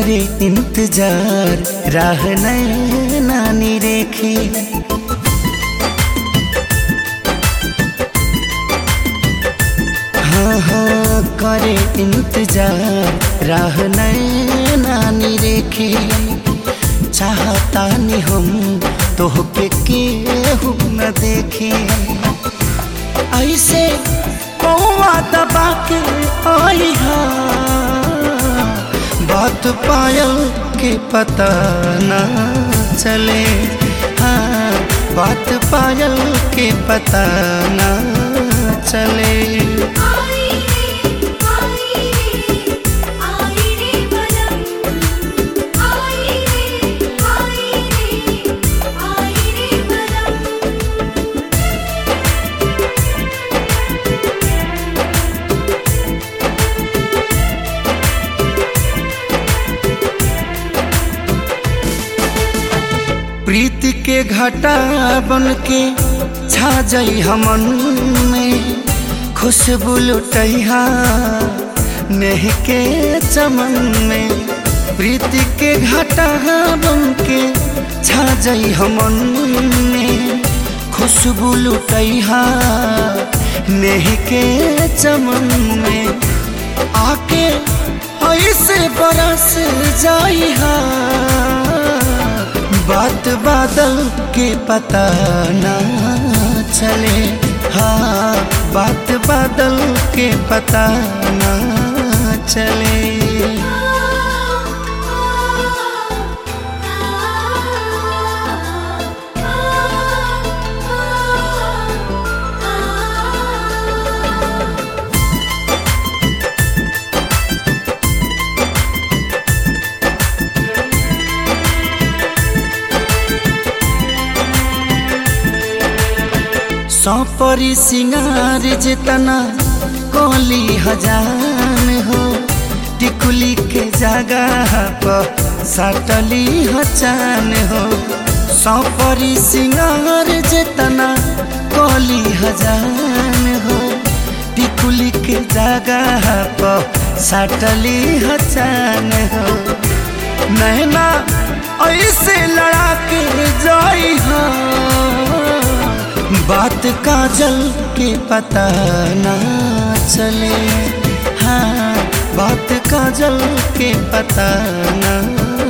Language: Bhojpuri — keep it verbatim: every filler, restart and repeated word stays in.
करे इंतजार राह नानी रेखे। हाँ हाँ करे इंतजार राह नानी रेखे। चाहता नहीं हम तोहके केहू न देखे। ऐसे कौवा दबा के आई हा बात पायल के पता न चले। हाँ बात पायल के पता न चले। प्रीति के घटा बन के छा जाई हमन में। खुशबू लुटैहा नेह के चमन में। प्रीति के घटा बन के छा जाई हमन में। खुशबू लुटैहा नेह के चमन में। आके ऐसे बरस जाई हा बात बादल के पता ना चले। हाँ बात बादल के पता ना चले। सौपरी सिंगार जितना कोली हजान हो। टिकुली के जगह पर सटली हचान हो। सौपरी सिंगार जितना कोली हजान हो। टिकुली के जगह पर सटली हचान हो। नैना ऐसे लड़ा के जाई हा बात काजल के पता ना चले। हाँ बात काजल के पता ना